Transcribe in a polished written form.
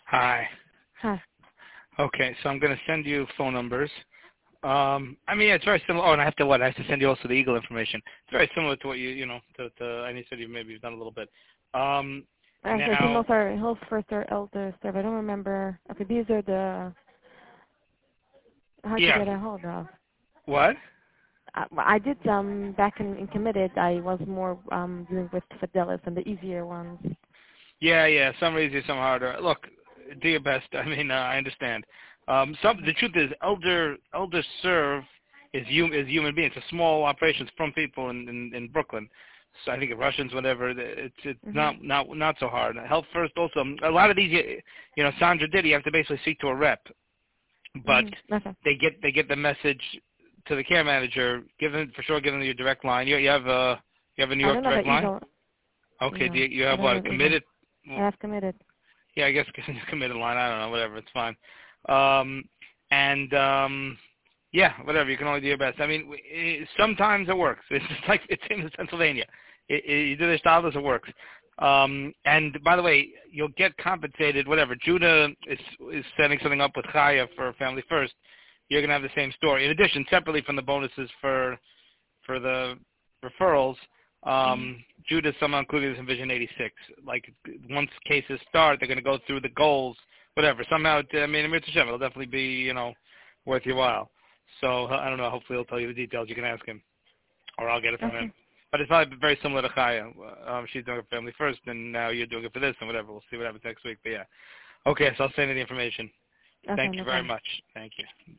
Hi. Hi. Okay, so I'm going to send you phone numbers. Yeah, it's very similar. Oh, and I have to what? I have to send you also the Eagle information. It's very similar to what I said you maybe you've done a little bit. So female Now, survey, health first or elder survey. I don't remember. Okay, these are the hard to yeah. get a hold of. What? I did back in committed. I was more doing with Fidelis and the easier ones. Yeah. Some are easier, some harder. Look, do your best. I understand. The truth is, elder serve is human beings. It's a small operation. It's from people in Brooklyn. So I think Russians, whatever. It's not so hard. Health first also. A lot of these, Sandra did. You have to basically speak to a rep, but Okay. they get the message to the care manager. Give them your direct line. You have a New I York don't know the direct line. Eagle. Okay. No, You I have don't what? know A the Eagle. committed. I have committed. Yeah, I guess committed line. I don't know. Whatever. It's fine. Yeah, whatever. You can only do your best. Sometimes it works. It's just like it's in Pennsylvania. You do this style, it works. And by the way, you'll get compensated. Whatever. Judah is setting something up with Chaya for Family First. You're gonna have the same story. In addition, separately from the bonuses for the referrals, Judah somehow included this in Vision 86. Like once cases start, they're going to go through the goals, whatever. Somehow, Amir Hashem, it'll definitely be worth your while. So I don't know. Hopefully, he'll tell you the details. You can ask him, or I'll get it from him. Okay. But it's probably very similar to Chaya. She's doing it for Family First, and now you're doing it for this, and whatever. We'll see what happens next week. But yeah. Okay, so I'll send you the information. Okay, Thank you no very problem. much. Thank you.